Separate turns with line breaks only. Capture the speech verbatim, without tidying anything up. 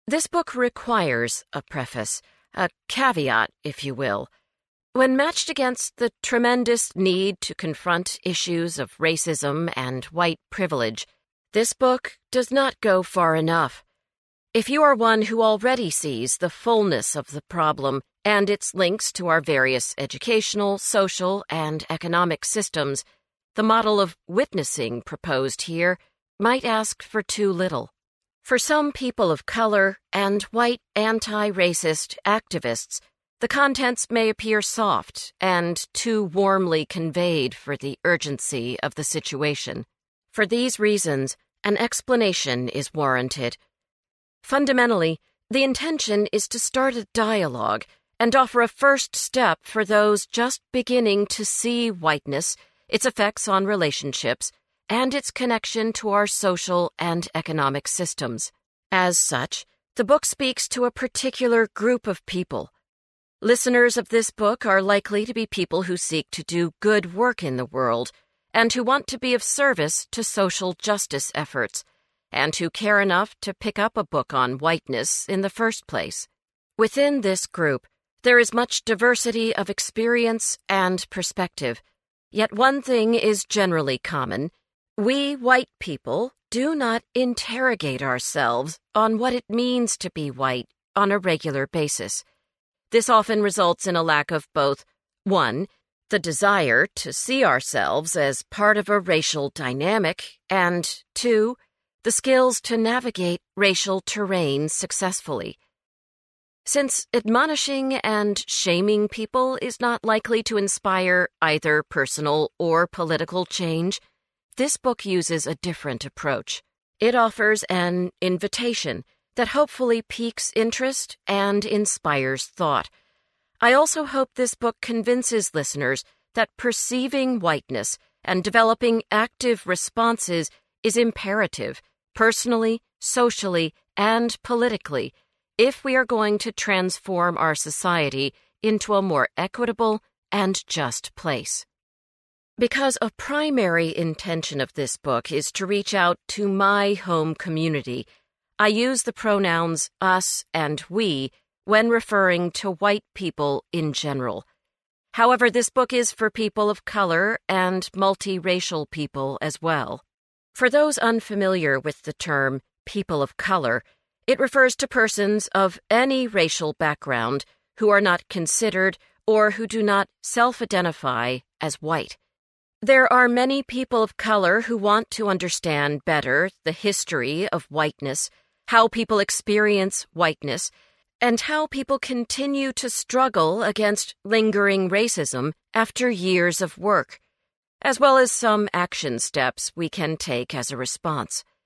This book requires a preface, a caveat, if you will. When matched against the tremendous need to confront issues of racism and white privilege, this book does not go far enough. If you are one who already sees the fullness of the problem and its links to our various educational, social, and economic systems, the model of witnessing proposed here might ask for too little. For some people of color and white anti-racist activists, the contents may appear soft and too warmly conveyed for the urgency of the situation. For these reasons, an explanation is warranted. Fundamentally, the intention is to start a dialogue and offer a first step for those just beginning to see whiteness, its effects on relationships, and its connection to our social and economic systems. As such, the book speaks to a particular group of people. Listeners of this book are likely to be people who seek to do good work in the world and who want to be of service to social justice efforts, and who care enough to pick up a book on whiteness in the first place. Within this group, there is much diversity of experience and perspective, yet one thing is generally common. We white people do not interrogate ourselves on what it means to be white on a regular basis. This often results in a lack of both, one, the desire to see ourselves as part of a racial dynamic, and two, the skills to navigate racial terrain successfully. Since admonishing and shaming people is not likely to inspire either personal or political change, this book uses a different approach. It offers an invitation that hopefully piques interest and inspires thought. I also hope this book convinces listeners that perceiving whiteness and developing active responses is imperative, personally, socially, and politically, if we are going to transform our society into a more equitable and just place. Because a primary intention of this book is to reach out to my home community, I use the pronouns us and we when referring to white people in general. However, this book is for people of color and multiracial people as well. For those unfamiliar with the term people of color, it refers to persons of any racial background who are not considered or who do not self-identify as white. There are many people of color who want to understand better the history of whiteness, how people experience whiteness, and how people continue to struggle against lingering racism after years of work, as well as some action steps we can take as a response.